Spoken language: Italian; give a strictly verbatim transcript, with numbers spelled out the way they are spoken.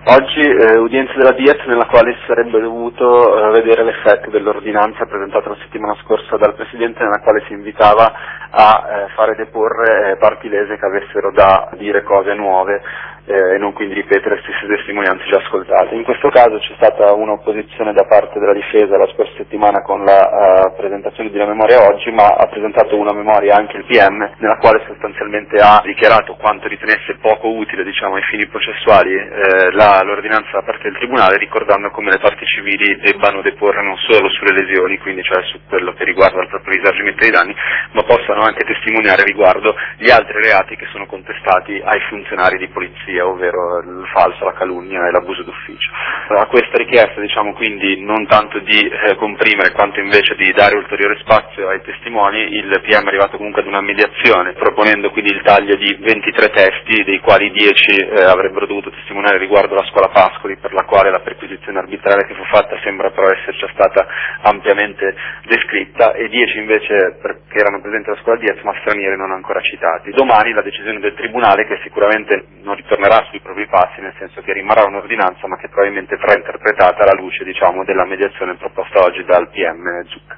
Oggi eh, udienza della Diez nella quale si sarebbe dovuto eh, vedere l'effetto dell'ordinanza presentata la settimana scorsa dal Presidente, nella quale si invitava a eh, fare deporre eh, parti lese che avessero da dire cose nuove eh, e non quindi ripetere stesse testimonianze già ascoltate. In questo caso c'è stata un'opposizione da parte della difesa la scorsa settimana con la uh, presentazione di una memoria oggi, ma ha presentato una memoria anche il P M nella quale sostanzialmente ha dichiarato quanto ritenesse poco utile, diciamo, ai fini processuali eh, la, l'ordinanza da parte del Tribunale, ricordando come le parti civili debbano deporre non solo sulle lesioni, quindi cioè su quello che riguarda il proprio risarcimento dei danni, ma possano anche testimoniare riguardo gli altri reati che sono contestati ai funzionari di polizia, ovvero il falso, la calunnia e l'abuso d'ufficio. A questa richiesta, diciamo, quindi non tanto di eh, comprimere quanto invece di dare ulteriore spazio ai testimoni, il P M è arrivato comunque ad una mediazione, proponendo quindi il taglio di ventitré testi, dei quali dieci eh, avrebbero dovuto testimoniare riguardo la scuola Pascoli, per la quale la perquisizione arbitraria che fu fatta sembra però esserci stata ampiamente descritta, e dieci invece per, che erano presenti alla scuola Diez ma stranieri non ancora citati. Domani la decisione del Tribunale, che sicuramente non ritornerà sui propri passi, nel senso che rimarrà un'ordinanza ma che probabilmente verrà interpretata alla luce, diciamo, della mediazione proposta oggi dal P M Zucca.